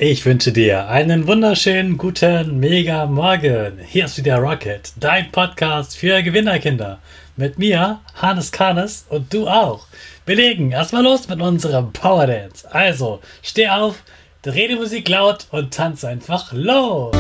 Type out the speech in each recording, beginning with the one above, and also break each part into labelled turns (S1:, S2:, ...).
S1: Ich wünsche dir einen wunderschönen guten Mega Morgen. Hier ist wieder Rocket, dein Podcast für Gewinnerkinder. Mit mir, Hannes Karnes, und du auch. Wir legen erstmal los mit unserem Power Dance. Also, steh auf, dreh die Musik laut und tanz einfach los.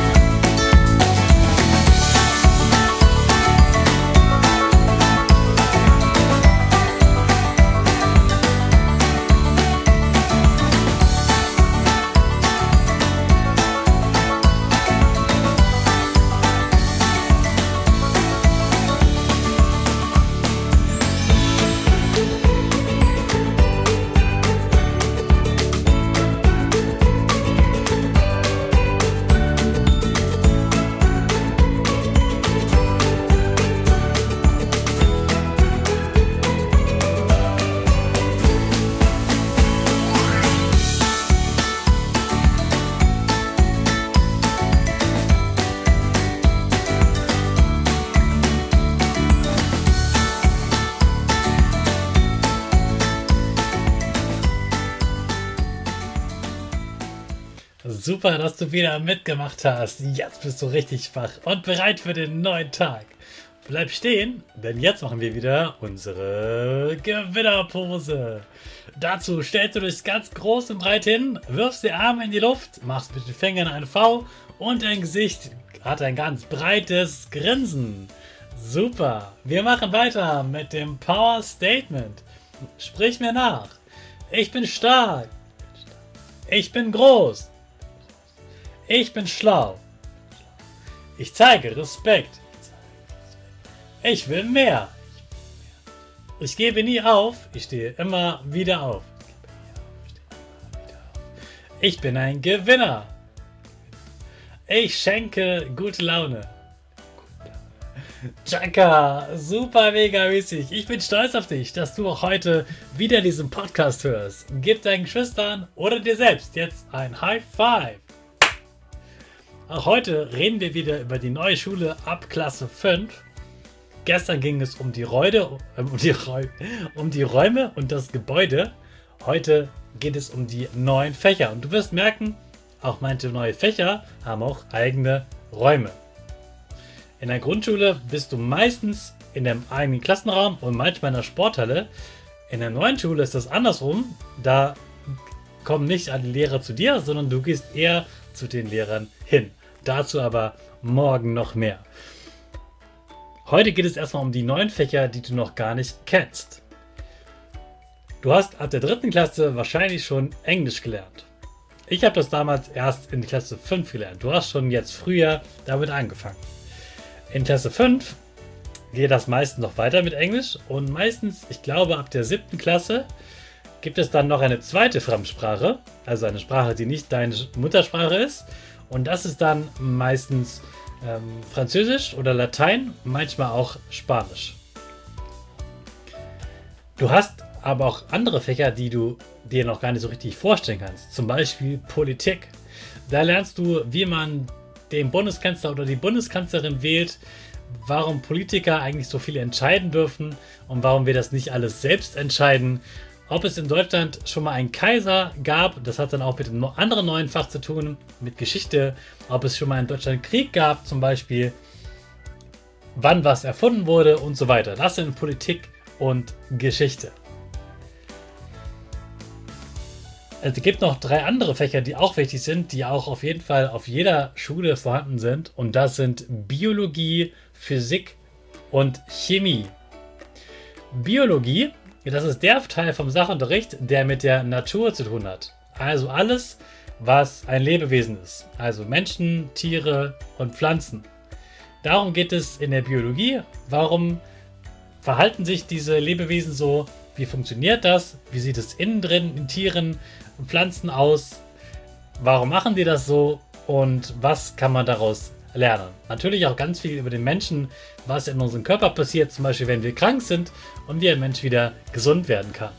S1: Super, dass du wieder mitgemacht hast. Jetzt bist du richtig wach und bereit für den neuen Tag. Bleib stehen, denn jetzt machen wir wieder unsere Gewinnerpose. Dazu stellst du dich ganz groß und breit hin, wirfst die Arme in die Luft, machst mit den Fingern ein V und dein Gesicht hat ein ganz breites Grinsen. Super, wir machen weiter mit dem Power Statement. Sprich mir nach. Ich bin stark. Ich bin groß. Ich bin schlau. Ich zeige Respekt. Ich will mehr. Ich gebe nie auf. Ich stehe immer wieder auf. Ich bin ein Gewinner. Ich schenke gute Laune. Chaka, super mega mäßig. Ich bin stolz auf dich, dass du auch heute wieder diesen Podcast hörst. Gib deinen Geschwistern oder dir selbst jetzt ein High Five. Auch heute reden wir wieder über die neue Schule ab Klasse 5. Gestern ging es um die Räume und das Gebäude. Heute geht es um die neuen Fächer. Und du wirst merken, auch manche neue Fächer haben auch eigene Räume. In der Grundschule bist du meistens in dem eigenen Klassenraum und manchmal in der Sporthalle. In der neuen Schule ist das andersrum. Da kommen nicht alle Lehrer zu dir, sondern du gehst eher zu den Lehrern hin. Dazu aber morgen noch mehr. Heute geht es erstmal um die neuen Fächer, die du noch gar nicht kennst. Du hast ab der 3. Klasse wahrscheinlich schon Englisch gelernt. Ich habe das damals erst in Klasse 5 gelernt. Du hast schon jetzt früher damit angefangen. In Klasse 5 geht das meistens noch weiter mit Englisch und meistens, ich glaube ab der 7. Klasse, gibt es dann noch eine zweite Fremdsprache, also eine Sprache, die nicht deine Muttersprache ist. Und das ist dann meistens Französisch oder Latein, manchmal auch Spanisch. Du hast aber auch andere Fächer, die du dir noch gar nicht so richtig vorstellen kannst. Zum Beispiel Politik. Da lernst du, wie man den Bundeskanzler oder die Bundeskanzlerin wählt, warum Politiker eigentlich so viel entscheiden dürfen und warum wir das nicht alles selbst entscheiden. Ob es in Deutschland schon mal einen Kaiser gab, das hat dann auch mit einem anderen neuen Fach zu tun, mit Geschichte. Ob es schon mal in Deutschland Krieg gab, zum Beispiel, wann was erfunden wurde und so weiter. Das sind Politik und Geschichte. Es gibt noch 3 andere Fächer, die auch wichtig sind, die auch auf jeden Fall auf jeder Schule vorhanden sind. Und das sind Biologie, Physik und Chemie. Biologie, das ist der Teil vom Sachunterricht, der mit der Natur zu tun hat. Also alles, was ein Lebewesen ist. Also Menschen, Tiere und Pflanzen. Darum geht es in der Biologie. Warum verhalten sich diese Lebewesen so? Wie funktioniert das? Wie sieht es innen drin in Tieren und Pflanzen aus? Warum machen die das so? Und was kann man daraus lernen? Natürlich auch ganz viel über den Menschen, was in unserem Körper passiert, zum Beispiel wenn wir krank sind und wie ein Mensch wieder gesund werden kann.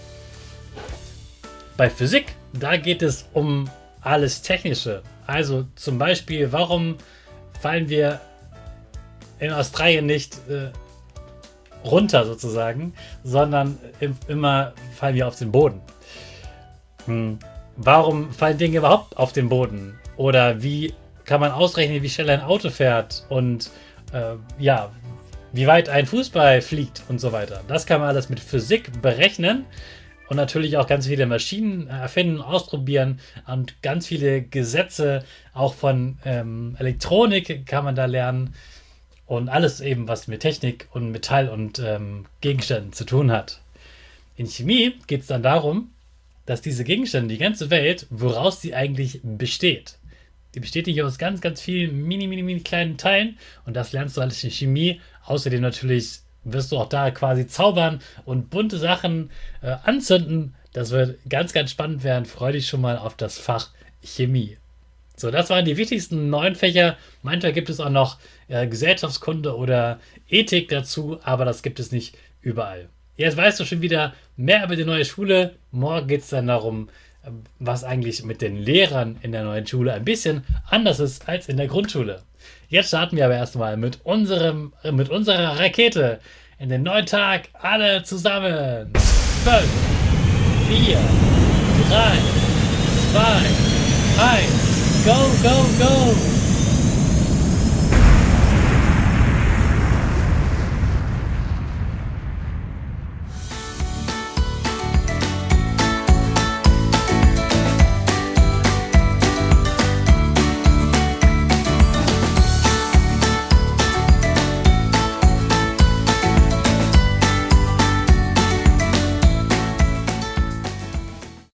S1: Bei Physik, da geht es um alles Technische. Also zum Beispiel, warum fallen wir in Australien nicht runter sozusagen, sondern immer fallen wir auf den Boden. warum fallen Dinge überhaupt auf den Boden? Oder wie kann man ausrechnen, wie schnell ein Auto fährt und ja, wie weit ein Fußball fliegt und so weiter. Das kann man alles mit Physik berechnen und natürlich auch ganz viele Maschinen erfinden, ausprobieren und ganz viele Gesetze auch von Elektronik kann man da lernen und alles eben, was mit Technik und Metall und Gegenständen zu tun hat. In Chemie geht es dann darum, dass diese Gegenstände, die ganze Welt, woraus sie eigentlich besteht. Die besteht nicht aus ganz, ganz vielen mini kleinen Teilen und das lernst du alles in Chemie. Außerdem natürlich wirst du auch da quasi zaubern und bunte Sachen anzünden. Das wird ganz, ganz spannend werden. Freue dich schon mal auf das Fach Chemie. So, das waren die wichtigsten 9 Fächer. Manchmal gibt es auch noch Gesellschaftskunde oder Ethik dazu, aber das gibt es nicht überall. Jetzt weißt du schon wieder mehr über die neue Schule. Morgen geht es dann darum, was eigentlich mit den Lehrern in der neuen Schule ein bisschen anders ist als in der Grundschule. Jetzt starten wir aber erstmal mit unserer Rakete in den neuen Tag. Alle zusammen. 5, 4, 3, 2, 1. Go, go, go!